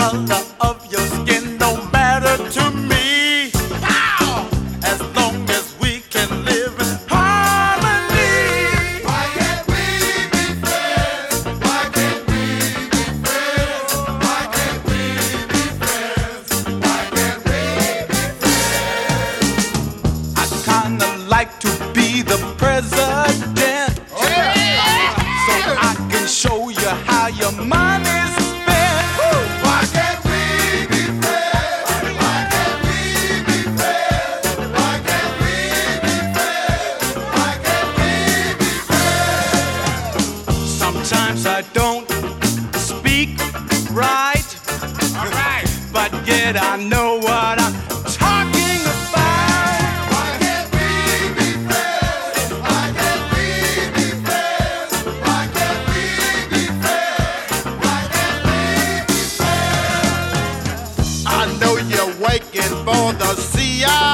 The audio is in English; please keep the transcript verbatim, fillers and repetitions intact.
color of your skin don't matter to me. Ow! As long as we can live in harmony. Why can't we be friends? Why can't we be friends? Why can't we be friends? Why can't we be friends? I kinda like to be the president. Oh, yeah. So I can show you how your money's spent. Why can't we be friends? Why can't we be friends? Why can't we be friends? Why can't we be friends? Sometimes I don't speak right, All right. but yet I know what I'm talking about. Why can't we be friends? Why can't we be friends? Why can't we be friends? Why can't we be friends? I know you're working for the C I